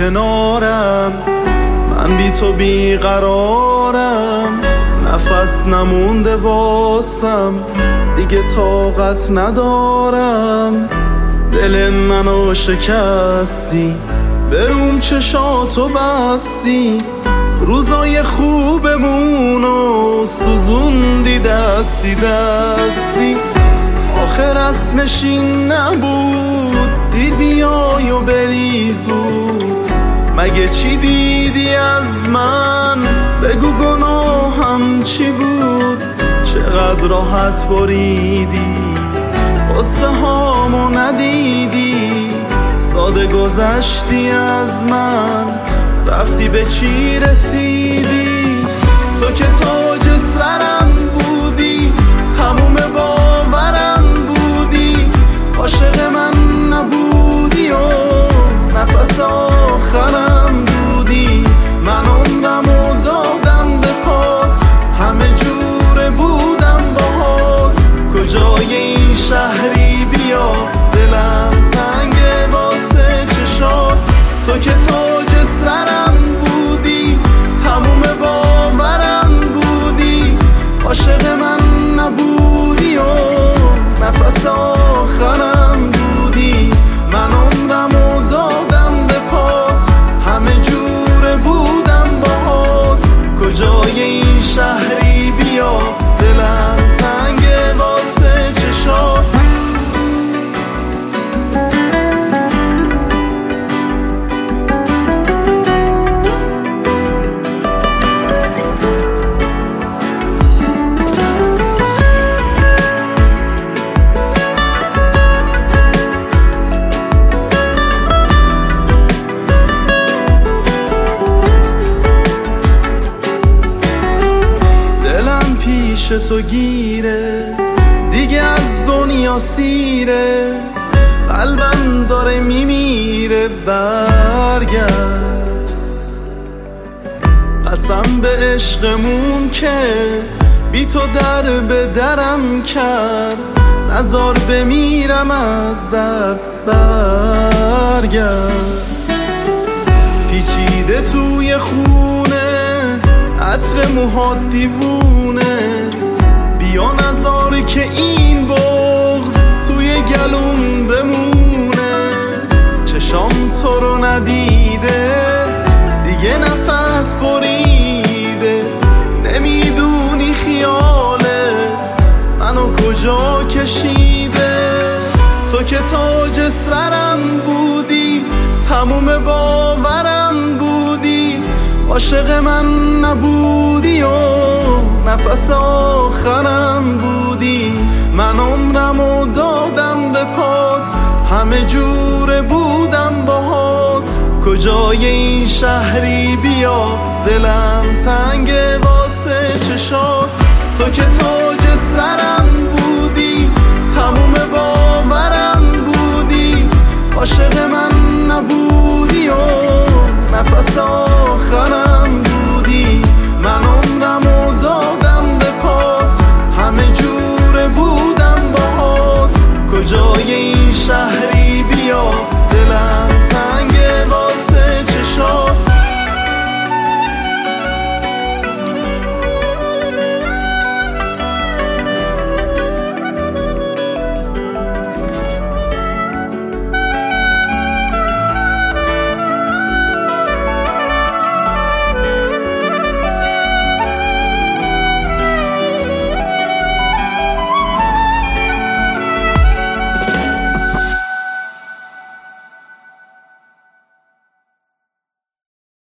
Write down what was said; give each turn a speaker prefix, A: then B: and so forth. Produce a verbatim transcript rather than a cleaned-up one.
A: کنارم، من بی تو بیقرارم، نفس نمونده واسم، دیگه طاقت ندارم. دل منو شکستی، بروم چشاتو بستی، روزای خوبمونو سوزوندی دستی دستی. آخر اسمش این نبود دیر بیای و بری زود، مگه چی دیدی از من؟ بگو گناهم چی بود؟ چقدر راحت بریدی، قصه هامو ندیدی، ساده گذشتی از من، رفتی به چی رسیدی؟ تو که تاج سرم بودی، تموم باورم بودی، عاشق من نبودی و نفس آخرم بودی. من عمرمو دادم به پات، همه جوره بودم باهات، کجای این شهری بیا، دلم تنگه واسه چشات. تو که تاج سرم بودی، تموم باورم بودی، عاشق من نبودی و نفس آخرم بودی. من عمرمو دادم به پات، همه جوره بودم باهات، کجای این شهری بیا، دلم تنگه واسه چشات. تو گیره دیگه، از دنیا سیره، قلبم داره میمیره، برگرد. قسم به عشقمون که بی تو در به درم کرد، نزار بمیرم از درد، برگرد. پیچیده توی خونه عطر موهات دیوونه، بیا نزار که این بغض توی گلوم بمونه. چشام تو رو ندیده، دیگه نفس بریده، نمیدونی خیالت منو کجا کشیده. تو که تاج سرم بودی، تموم باورم بودی، عاشق من نبودی و نفس آخرم بودی. من عمرمو دادم به پات، همه جوره بودم باهات، کجای این شهری بیا، دلم تنگه واسه چشات. تو که تاج سرم بودی، تموم باورم بودی، عاشق من نبودی و نفس